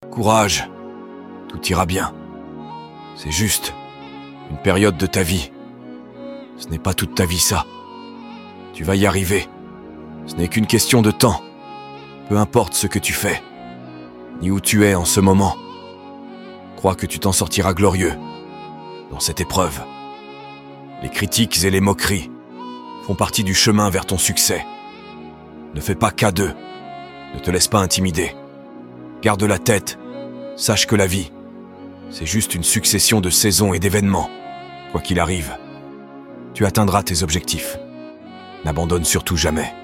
Courage, tout ira bien. C'est juste une période de ta vie. Ce n'est pas toute ta vie ça. Tu vas y arriver. Ce n'est qu'une question de temps. Peu importe ce que tu fais, ni où tu es en ce moment. Crois que tu t'en sortiras glorieux dans cette épreuve. Les critiques et les moqueries font partie du chemin vers ton succès. Ne fais pas cas d'eux. Ne te laisse pas intimider. Garde la tête. Sache que la vie, c'est juste une succession de saisons et d'événements. Quoi qu'il arrive, tu atteindras tes objectifs. N'abandonne surtout jamais.